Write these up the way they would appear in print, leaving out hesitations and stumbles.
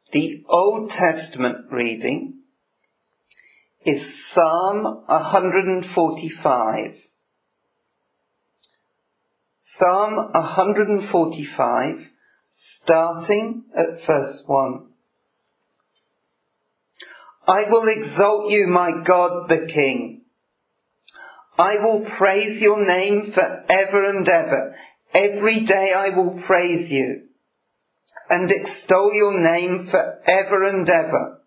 The Old Testament reading is Psalm 145. Psalm 145, starting at verse 1. I will exalt you, my God the King. I will praise your name forever and ever. Every day I will praise you and extol your name forever and ever.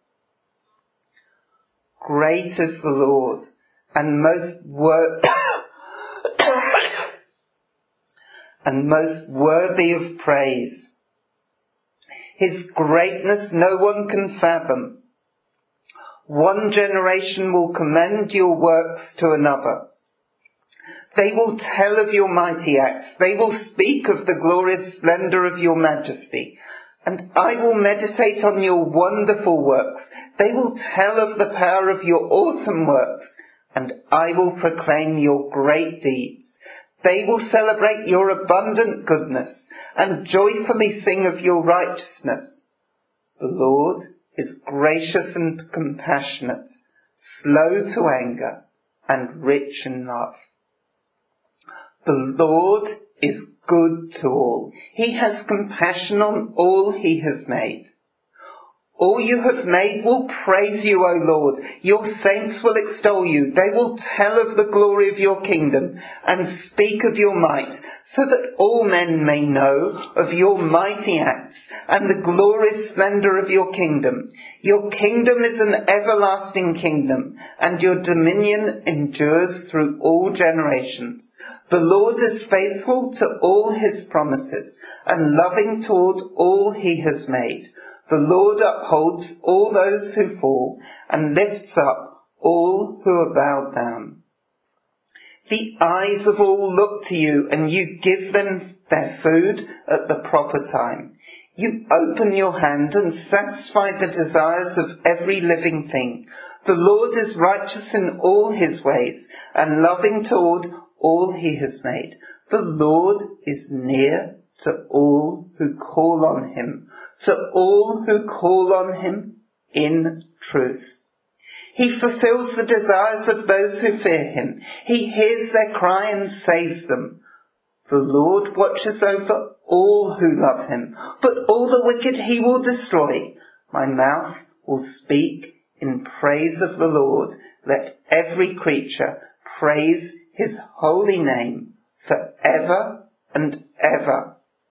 Great is the Lord and most worthy of praise. His greatness no one can fathom. One generation will commend your works to another. They will tell of your mighty acts. They will speak of the glorious splendor of your majesty. And I will meditate on your wonderful works. They will tell of the power of your awesome works. And I will proclaim your great deeds. They will celebrate your abundant goodness and joyfully sing of your righteousness. The Lord is gracious and compassionate, slow to anger, and rich in love. The Lord is good to all. He has compassion on all he has made. All you have made will praise you, O Lord. Your saints will extol you. They will tell of the glory of your kingdom and speak of your might, so that all men may know of your mighty acts and the glorious splendor of your kingdom. Your kingdom is an everlasting kingdom, and your dominion endures through all generations. The Lord is faithful to all his promises and loving toward all he has made. The Lord upholds all those who fall and lifts up all who are bowed down. The eyes of all look to you, and you give them their food at the proper time. You open your hand and satisfy the desires of every living thing. The Lord is righteous in all his ways and loving toward all he has made. The Lord is near to all who call on him, to all who call on him in truth. He fulfills the desires of those who fear him. He hears their cry and saves them. The Lord watches over all who love him, but all the wicked he will destroy. My mouth will speak in praise of the Lord. Let every creature praise his holy name forever and ever.